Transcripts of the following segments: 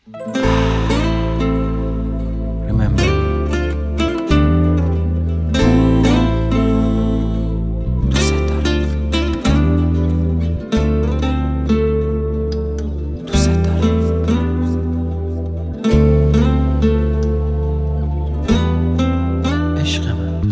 Remember me. دوست دارم. دوست دارم. عشق من.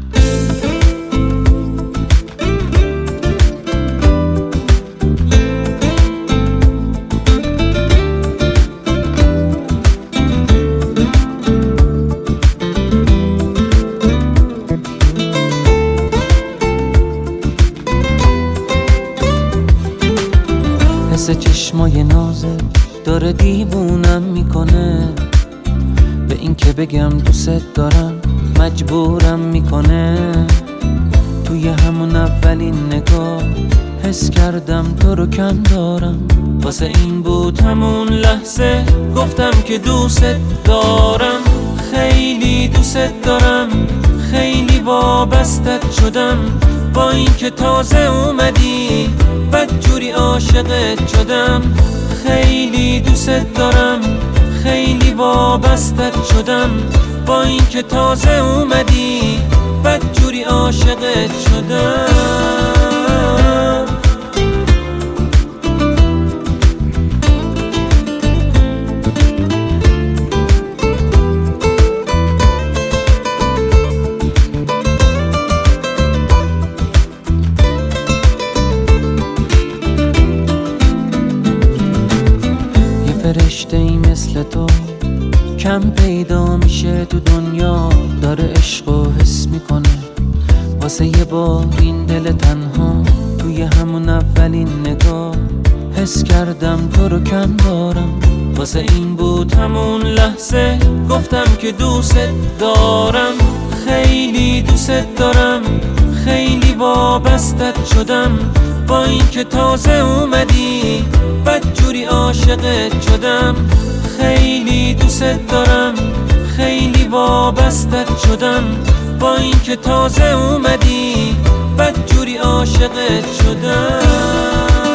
حس چشمای نازه داره دیوونم میکنه، به این که بگم دوست دارم مجبورم میکنه. توی همون اولین نگاه حس کردم تو رو کم دارم، واسه این بود همون لحظه گفتم که دوست دارم. خیلی دوست دارم، خیلی وابستت شدم، با این که تازه اومدی بدجوری عاشقت شدم. خیلی دوست دارم، خیلی وابستت شدم، با این که تازه اومدی بدجوری عاشقت شدم. فرشته‌ای مثل تو کم پیدا میشه تو دنیا، داره عشق و حس میکنه. واسه یه بار این دل تنها توی همون اولین نگاه حس کردم تو رو کم دارم، واسه این بود همون لحظه گفتم که دوست دارم. خیلی دوست دارم، خیلی وابستت شدم، با این که تازه اومدی بدجوری عاشقت شدم. خیلی دوست دارم، خیلی وابستت شدم، با این که تازه اومدی بدجوری عاشقت شدم.